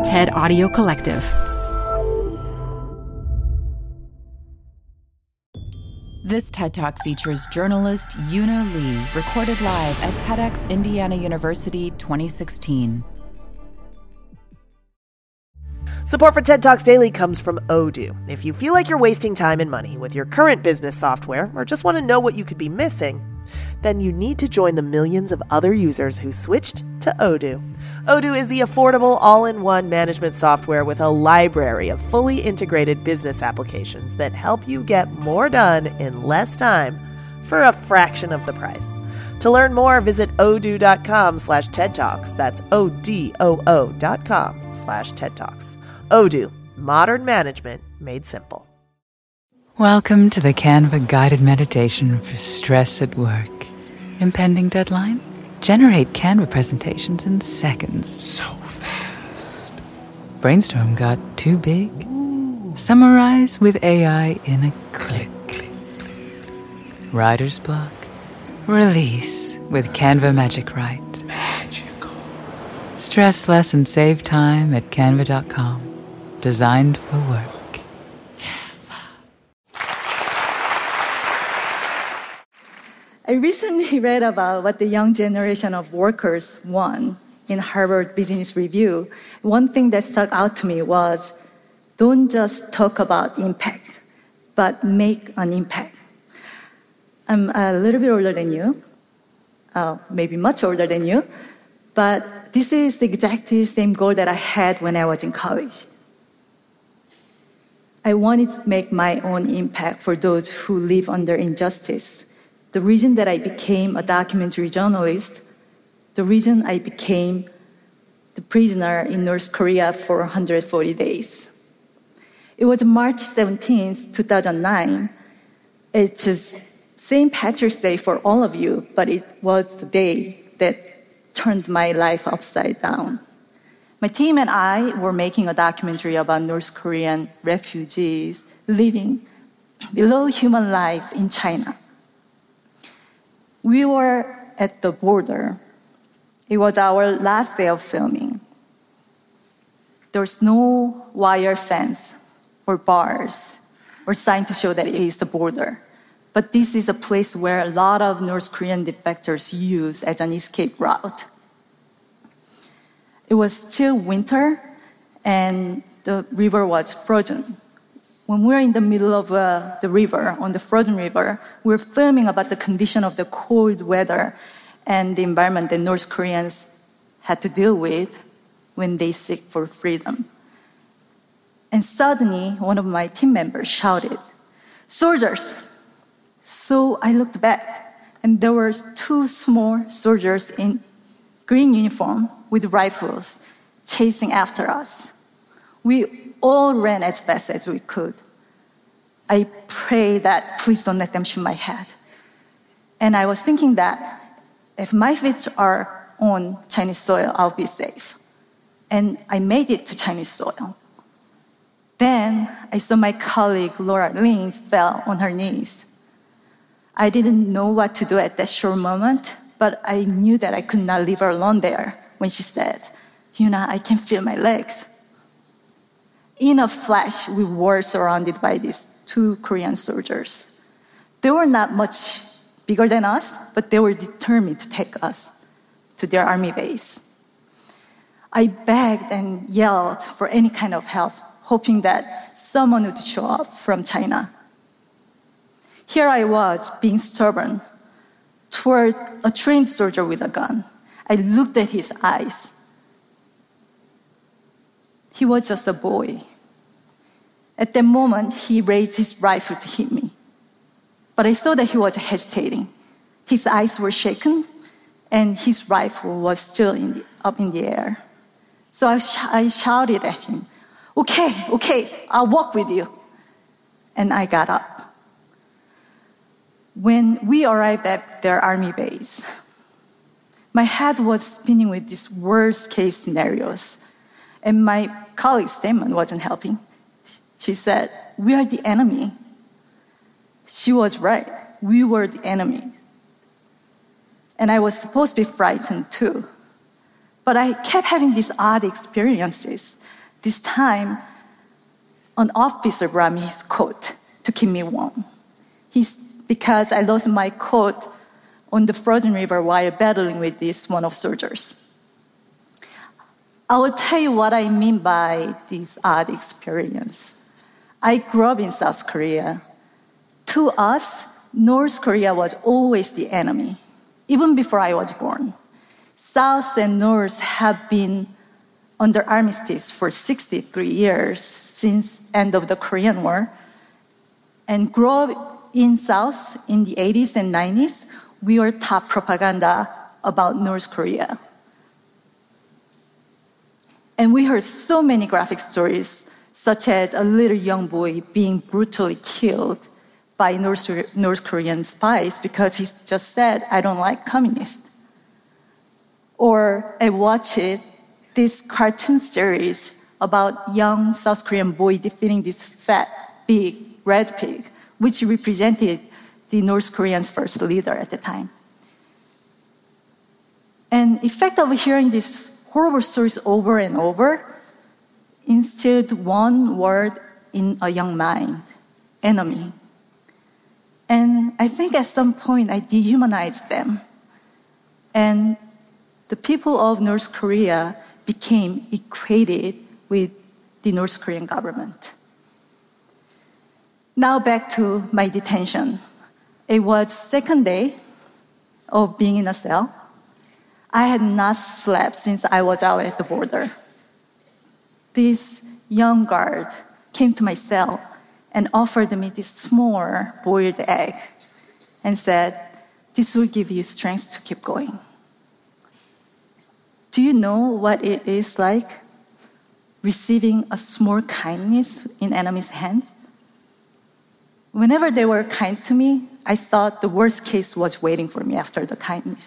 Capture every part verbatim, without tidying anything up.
TED Audio Collective. This TED Talk features journalist Yuna Lee, recorded live at TEDx Indiana University twenty sixteen. Support for TED Talks Daily comes from Odoo. If you feel like you're wasting time and money with your current business software, or just want to know what you could be missing, then you need to join the millions of other users who switched to Odoo. Odoo is the affordable all-in-one management software with a library of fully integrated business applications that help you get more done in less time for a fraction of the price. To learn more, visit odoo.com slash TED Talks. That's O-D-O-O dot com slash TED Talks. Odoo, modern management made simple. Welcome to the Canva guided meditation for stress at work. Impending deadline? Generate Canva presentations in seconds. So fast. Brainstorm got too big? Ooh. Summarize with A I in a click. Click, click. Writer's block? Release with Canva Magic Write. Magical. Stress less and save time at canva dot com. Designed for work. I recently read about what the young generation of workers want in Harvard Business Review. One thing that stuck out to me was, don't just talk about impact, but make an impact. I'm a little bit older than you, uh, maybe much older than you, but this is the exactly same goal that I had when I was in college. I wanted to make my own impact for those who live under injustice. The reason that I became a documentary journalist, the reason I became the prisoner in North Korea for one hundred forty days. It was March seventeenth, two thousand nine. It's just Saint Patrick's Day for all of you, but it was the day that turned my life upside down. My team and I were making a documentary about North Korean refugees living below human life in China. We were at the border. It was our last day of filming. There was no wire fence or bars or sign to show that it is the border. But this is a place where a lot of North Korean defectors use as an escape route. It was still winter, and the river was frozen. When we were in the middle of uh, the river, on the frozen river, we were filming about the condition of the cold weather and the environment that North Koreans had to deal with when they seek for freedom. And suddenly, one of my team members shouted, "Soldiers!" So I looked back, and there were two small soldiers in green uniform with rifles chasing after us. We all ran as fast as we could. I prayed that please don't let them shoot my head. And I was thinking that if my feet are on Chinese soil, I'll be safe. And I made it to Chinese soil. Then I saw my colleague Laura Lin fell on her knees. I didn't know what to do at that short moment, but I knew that I could not leave her alone there when she said, "Yuna, I can feel my legs." In a flash, we were surrounded by these two Korean soldiers. They were not much bigger than us, but they were determined to take us to their army base. I begged and yelled for any kind of help, hoping that someone would show up from China. Here I was, being stubborn, towards a trained soldier with a gun. I looked at his eyes. He was just a boy. At that moment, he raised his rifle to hit me. But I saw that he was hesitating. His eyes were shaken, and his rifle was still in the, up in the air. So I, sh- I shouted at him, "Okay, okay, I'll walk with you." And I got up. When we arrived at their army base, my head was spinning with these worst-case scenarios, and my colleague's statement wasn't helping. She said, "We are the enemy." She was right. We were the enemy. And I was supposed to be frightened too. But I kept having these odd experiences. This time, an officer brought me his coat to keep me warm. He's, because I lost my coat on the frozen river while battling with this one of soldiers. I will tell you what I mean by this odd experience. I grew up in South Korea. To us, North Korea was always the enemy, even before I was born. South and North have been under armistice for sixty-three years since end of the Korean War. And grew up in South in the eighties and nineties, we were top propaganda about North Korea. And we heard so many graphic stories, such as a little young boy being brutally killed by North, North Korean spies because he just said, I don't like communists. Or I watched this cartoon series about young South Korean boy defeating this fat, big red pig, which represented the North Koreans' first leader at the time. And the effect of hearing these horrible stories over and over instilled one word in a young mind, enemy. And I think at some point I dehumanized them. And the people of North Korea became equated with the North Korean government. Now back to my detention. It was second day of being in a cell. I had not slept since I was out at the border. This young guard came to my cell and offered me this small boiled egg and said, this will give you strength to keep going. Do you know what it is like receiving a small kindness in enemy's hands? Whenever they were kind to me, I thought the worst case was waiting for me after the kindness.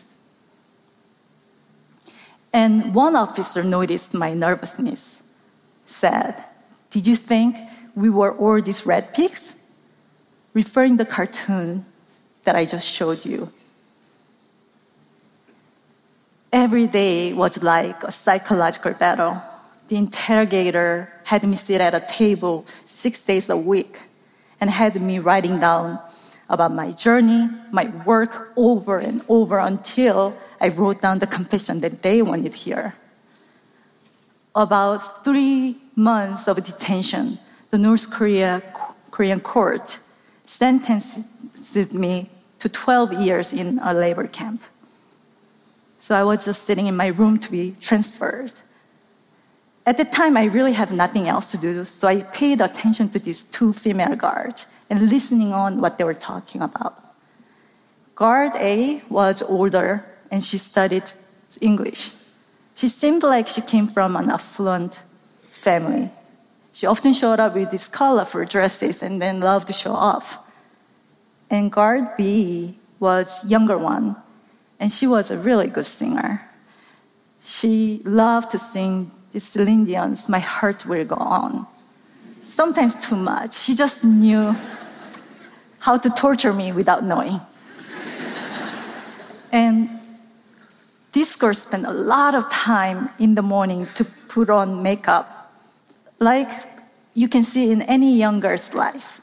And one officer noticed my nervousness, said, did you think we were all these red pigs? Referring to the cartoon that I just showed you. Every day was like a psychological battle. The interrogator had me sit at a table six days a week and had me writing down about my journey, my work over and over until I wrote down the confession that they wanted to hear. About three months of detention, the North Korea, Korean court sentenced me to twelve years in a labor camp. So I was just sitting in my room to be transferred. At the time, I really had nothing else to do, so I paid attention to these two female guards and listening on what they were talking about. Guard A was older, and she studied English. She seemed like she came from an affluent family. She often showed up with these colorful dresses and then loved to show off. And guard B was younger one, and she was a really good singer. She loved to sing the Celine Dion's My Heart Will Go On. Sometimes too much. She just knew how to torture me without knowing. And this girl spent a lot of time in the morning to put on makeup, like you can see in any young girl's life.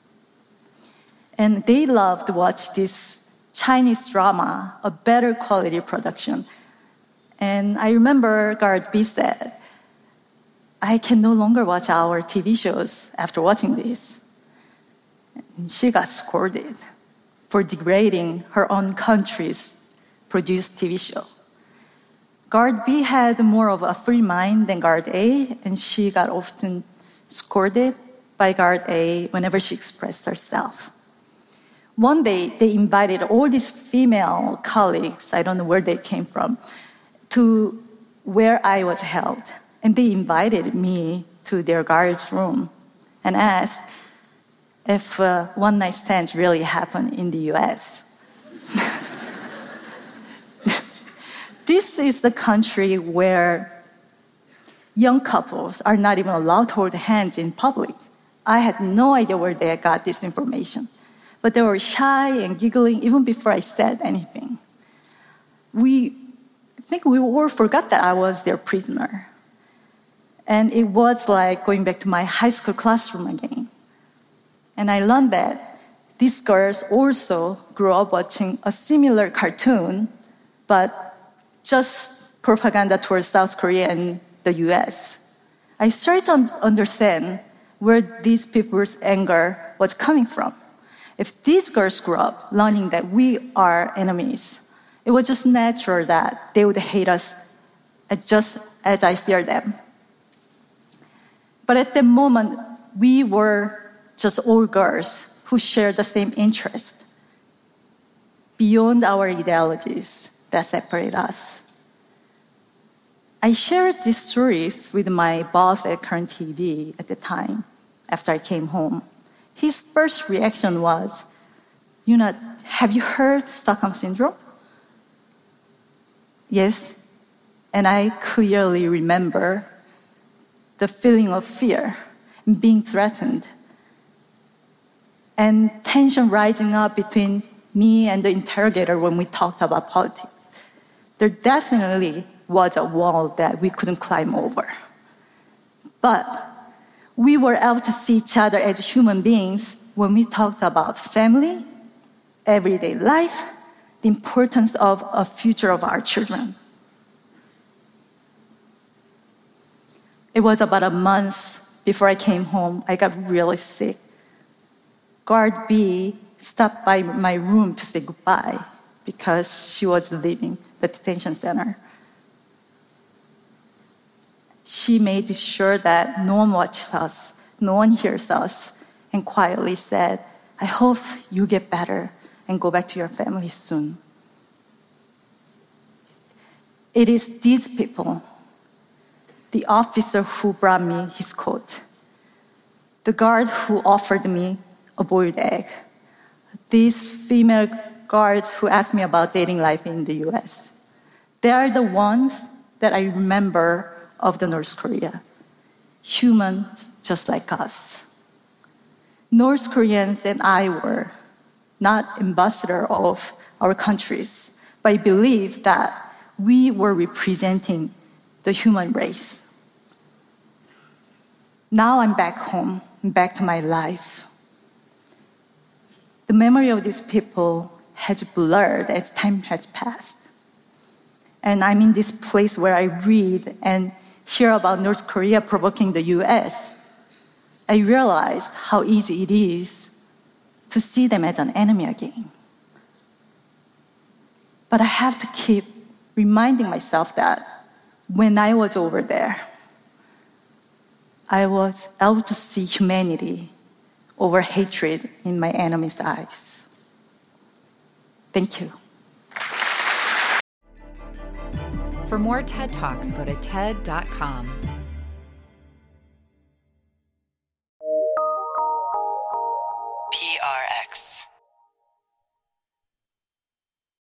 And they loved to watch this Chinese drama, a better quality production. And I remember guard B said, I can no longer watch our T V shows after watching this. And she got scolded for degrading her own country's produced T V show. Guard B had more of a free mind than Guard A, and she got often scolded by Guard A whenever she expressed herself. One day, they invited all these female colleagues, I don't know where they came from, to where I was held. And they invited me to their guard's room and asked if uh, one-night stands really happen in the U S. This is the country where young couples are not even allowed to hold hands in public. I had no idea where they got this information. But they were shy and giggling even before I said anything. We think we all forgot that I was their prisoner. And it was like going back to my high school classroom again. And I learned that these girls also grew up watching a similar cartoon, but just propaganda towards South Korea and the U S. I started to understand where these people's anger was coming from. If these girls grew up learning that we are enemies, it was just natural that they would hate us as just as I fear them. But at that moment, we were just all girls who shared the same interest beyond our ideologies that separate us. I shared these stories with my boss at Current T V at the time, after I came home. His first reaction was, Yuna, have you heard Stockholm Syndrome? Yes. And I clearly remember the feeling of fear, being threatened, and tension rising up between me and the interrogator when we talked about politics. There definitely was a wall that we couldn't climb over. But we were able to see each other as human beings when we talked about family, everyday life, the importance of a future of our children. It was about a month before I came home. I got really sick. Guard B stopped by my room to say goodbye because she was leaving the detention center. She made sure that no one watches us, no one hears us, and quietly said, I hope you get better and go back to your family soon. It is these people, the officer who brought me his coat, the guard who offered me a boiled egg, these female guards who asked me about dating life in the U S. They are the ones that I remember of the North Korea, humans just like us. North Koreans and I were not ambassadors of our countries, but I believe that we were representing the human race. Now I'm back home, back to my life. The memory of these people has blurred as time has passed. And I'm in this place where I read and hear about North Korea provoking the U S. I realized how easy it is to see them as an enemy again. But I have to keep reminding myself that when I was over there, I was able to see humanity over hatred in my enemy's eyes. Thank you. For more TED Talks, go to TED dot com. P R X.